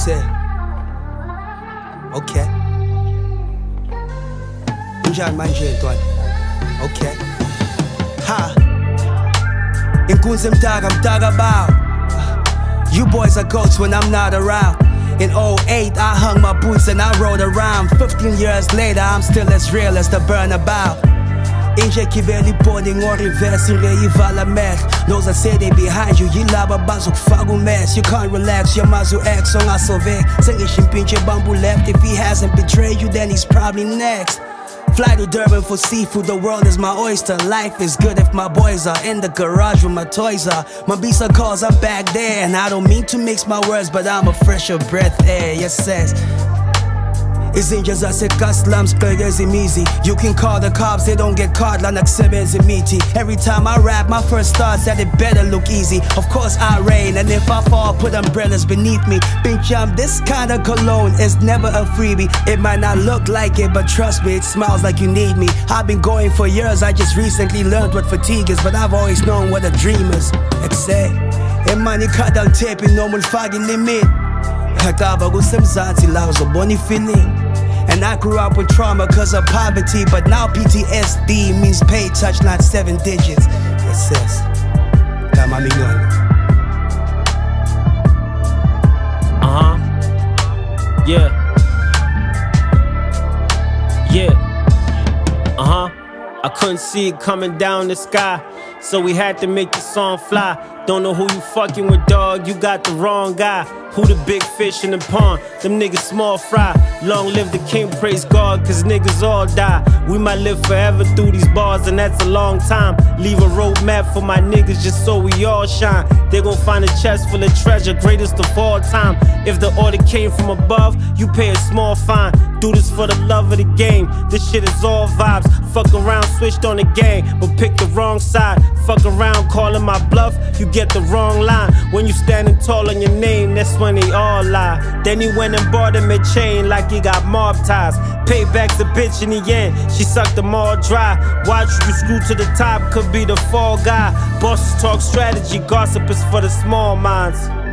say. Okay. Unjani manje ntwana? Okay. Ha. Inkunzi mtaka bao. You boys are goats when I'm not around. In 08, I hung my boots and I rode around. 15 years later, I'm still as real as the burnabout. Inje kiveli boarding or reverse in reivala mech. Those that say they behind you, yilaba bazuk fagu mess. You can't relax, your mazu X on asove. Sengishin pinche bamboo left. If he hasn't betrayed you, then he's probably next. Fly to Durban for seafood, the world is my oyster. Life is good if my boys are in the garage where my toys are. My bisa calls, I'm back there. And I don't mean to mix my words, but I'm a fresher breath air, yes says. Izinja zaseka slums kagezi easy. You can call the cops, they don't get caught like sebenzi miti. Every time I rap, my first thoughts that it better look easy. Of course I rain, and if I fall, put umbrellas beneath me. Pincham, this kind of cologne is never a freebie. It might not look like it, but trust me, it smells like you need me. I've been going for years, I just recently learned what fatigue is, but I've always known what a dream is. Say, money cut on tape in normal fucking limit. Hakaba kusemzansi la uzobona feeling. And I grew up with trauma cause of poverty, but now PTSD means pay touch not 7 digits. It says, Kama milioni. Yeah. Yeah. I couldn't see it coming down the sky, so we had to make the song fly. Don't know who you fucking with, dog, you got the wrong guy. Who the big fish in the pond? Them niggas small fry. Long live the king, praise God, cause niggas all die. We might live forever through these bars, and that's a long time. Leave a roadmap for my niggas just so we all shine. They gon' find a chest full of treasure, greatest of all time. If the order came from above, you pay a small fine. Do this for the love of the game. This shit is all vibes. Fuck around, switched on the gang, but pick the wrong side. Fuck around, calling my bluff, you get the wrong line. When you standing tall on your name, that's when they all lie. Then he went and bought him a chain like he got mob ties. Payback's the bitch in the end, she sucked them all dry. Watch you screw to the top, could be the fall guy. Bosses talk strategy, gossip is for the small minds.